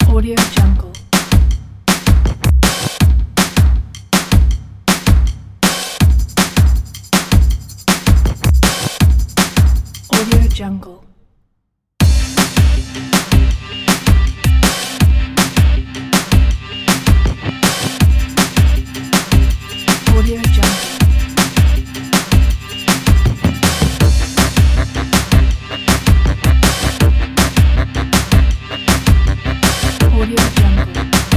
Audio Jungle. Audio Jungle. Audio Jungle. Audio Jungle.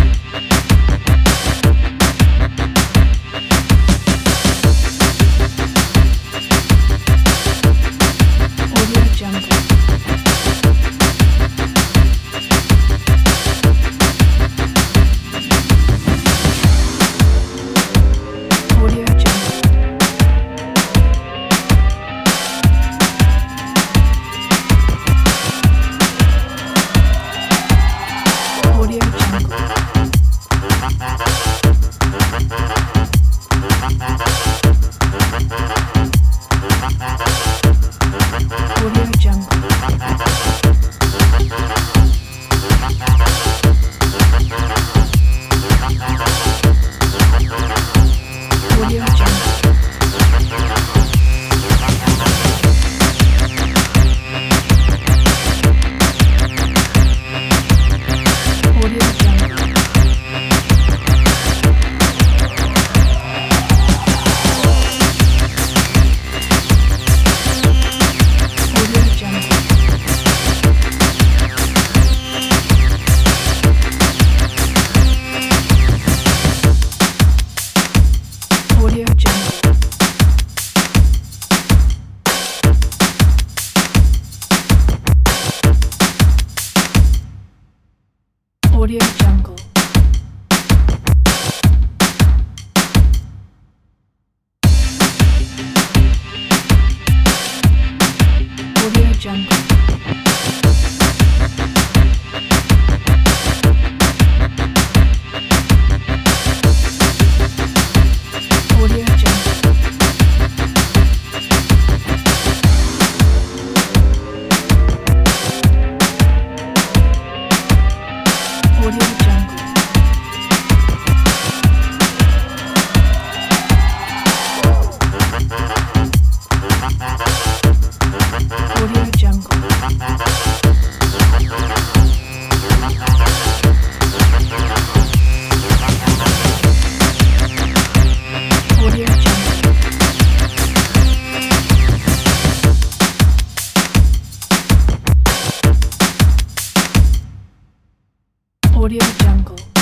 Audio Jungle. Audio Jungle. Audio Jungle. Audio Jungle. Audio Jungle. Audio Jungle. Audio Jungle. Audio Jungle. Audio Jungle. Audio Jungle. Audio Jungle. Audio Jungle. Audio Jungle. Audio Jungle. Audio Jungle.